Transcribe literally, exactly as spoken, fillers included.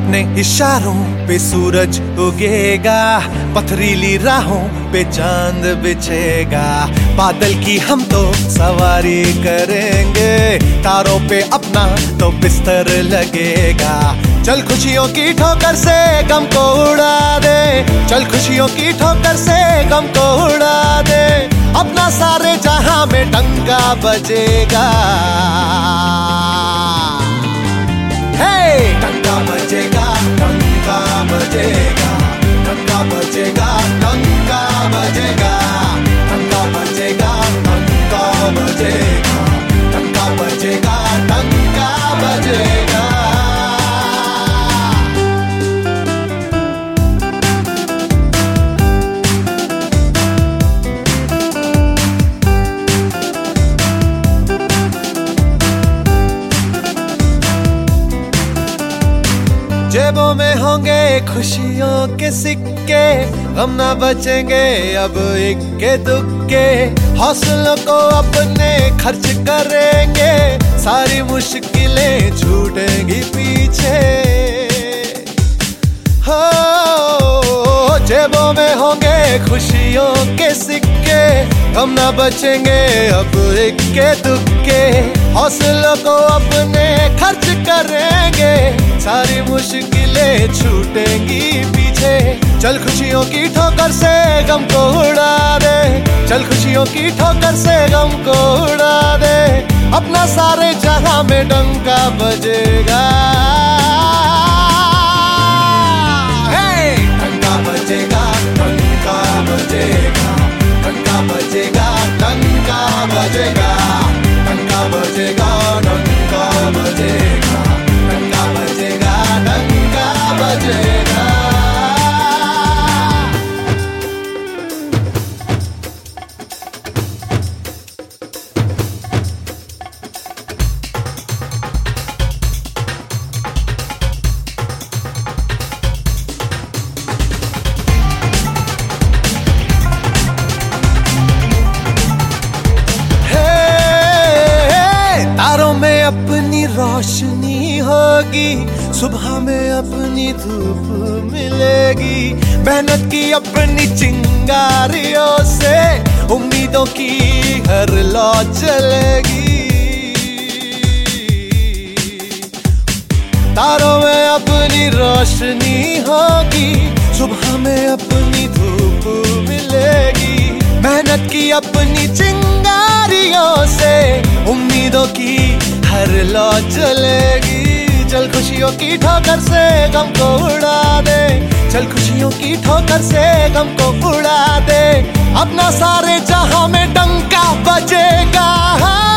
अपने इशारों पे सूरज उगेगा, पथरीली राहों पे चांद बिछेगा। बादल की हम तो सवारी करेंगे, तारों पे अपना तो बिस्तर लगेगा। चल खुशियों की ठोकर से गम को उड़ा दे, चल खुशियों की ठोकर से गम को उड़ा दे। अपना सारे जहां में डंका बजेगा, हे डंका बजेगा, डंका बजेगा, डंका बजेगा, डंका बजेगा, डंका बजेगा, डंका बजेगा, डंका बजेगा, डंका बजेगा। जेबों में होंगे खुशियों के सिक्के, हम ना बचेंगे अब इक्के दुक्के। हौसलों को अपने खर्च करेंगे, सारी मुश्किलें छूटेंगी पीछे। हो जेबों में होंगे खुशियों के सिक्के, हम ना बचेंगे अब इक्के दुक्के। हौसलों को अपने खर्च करेंगे, सारी मुश्किलें छूटेंगी पीछे। चल खुशियों की ठोकर से गम को उड़ा दे, चल खुशियों की ठोकर से गम को उड़ा दे। अपना सारे जहां में डंका बजेगा, हे डंका बजेगा, डंका बजेगा, डंका बजेगा, डंका बजेगा, डंका बजेगा, डंका बजेगा, डंका बजेगा, डंका बजेगा। अपनी रोशनी होगी, सुबह में अपनी धूप मिलेगी। मेहनत की अपनी चिंगारियों से उम्मीदों की हर लौ चलेगी। तारों में अपनी रोशनी होगी, सुबह में अपनी धूप मिलेगी। मेहनत की अपनी चिंगारियों से उम्मीदों की हर लौ चलेगी। चल खुशियों की ठोकर से गम को उड़ा दे, चल खुशियों की ठोकर से गम को उड़ा दे। अपना सारे जहां में डंका बजेगा।